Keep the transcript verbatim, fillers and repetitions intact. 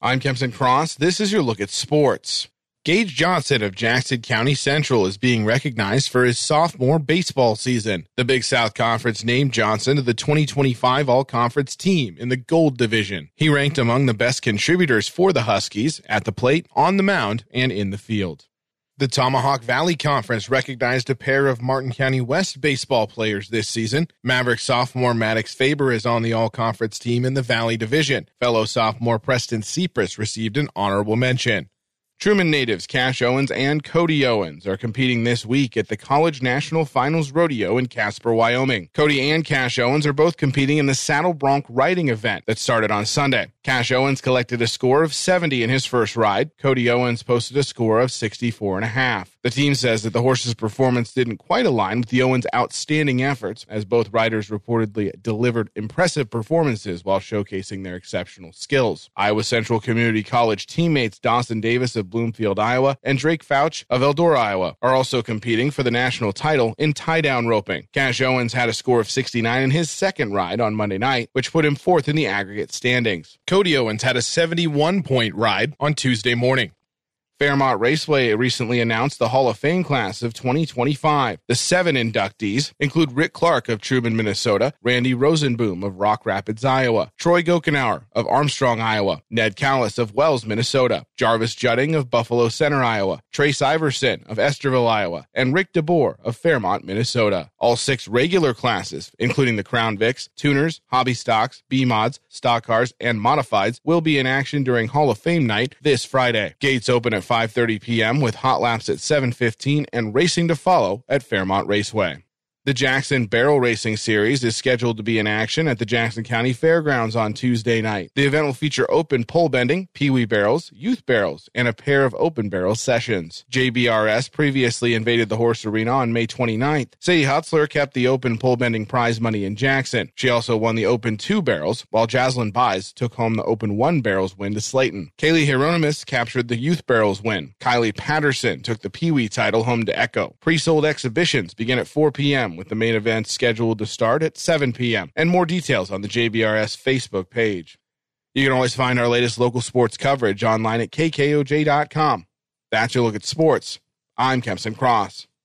I'm Kempson Cross. This is your look at sports. Gage Johnson of Jackson County Central is being recognized for his sophomore baseball season. The Big South Conference named Johnson to the twenty twenty-five All-Conference team in the Gold Division. He ranked among the best contributors for the Huskies at the plate, on the mound, and in the field. The Tomahawk Valley Conference recognized a pair of Martin County West baseball players this season. Maverick sophomore Maddox Faber is on the all-conference team in the Valley Division. Fellow sophomore Preston Cypress received an honorable mention. Truman natives Cash Owens and Cody Owens are competing this week at the College National Finals Rodeo in Casper, Wyoming. Cody and Cash Owens are both competing in the Saddle Bronc riding event that started on Sunday. Cash Owens collected a score of seventy in his first ride. Cody Owens posted a score of sixty-four and a half. The team says that the horse's performance didn't quite align with the Owens' outstanding efforts, as both riders reportedly delivered impressive performances while showcasing their exceptional skills. Iowa Central Community College teammates Dawson Davis of Bloomfield, Iowa, and Drake Fouch of Eldora, Iowa, are also competing for the national title in tie-down roping. Cash Owens had a score of sixty-nine in his second ride on Monday night, which put him fourth in the aggregate standings. Cody Owens had a seventy-one point ride on Tuesday morning. Fairmont Raceway recently announced the Hall of Fame class of twenty twenty-five. The seven inductees include Rick Clark of Truman, Minnesota, Randy Rosenboom of Rock Rapids, Iowa, Troy Gokenauer of Armstrong, Iowa, Ned Callis of Wells, Minnesota, Jarvis Judding of Buffalo Center, Iowa, Trace Iverson of Esterville, Iowa, and Rick DeBoer of Fairmont, Minnesota. All six regular classes, including the Crown Vics, Tuners, Hobby Stocks, B-Mods, Stock Cars, and Modifieds, will be in action during Hall of Fame night this Friday. Gates open at five thirty p.m. with hot laps at seven fifteen and racing to follow at Fairmont Raceway. The Jackson Barrel Racing Series is scheduled to be in action at the Jackson County Fairgrounds on Tuesday night. The event will feature open pole bending, peewee barrels, youth barrels, and a pair of open barrel sessions. J B R S previously invaded the horse arena on May twenty-ninth. Sadie Hutzler kept the open pole bending prize money in Jackson. She also won the open two barrels, while Jaslyn Buys took home the open one barrels win to Slayton. Kaylee Hieronymus captured the youth barrels win. Kylie Patterson took the peewee title home to Echo. Pre-sold exhibitions begin at four p.m. with the main event scheduled to start at seven p.m. and more details on the J B R S Facebook page. You can always find our latest local sports coverage online at K K O J dot com. That's your look at sports. I'm Kempson Cross.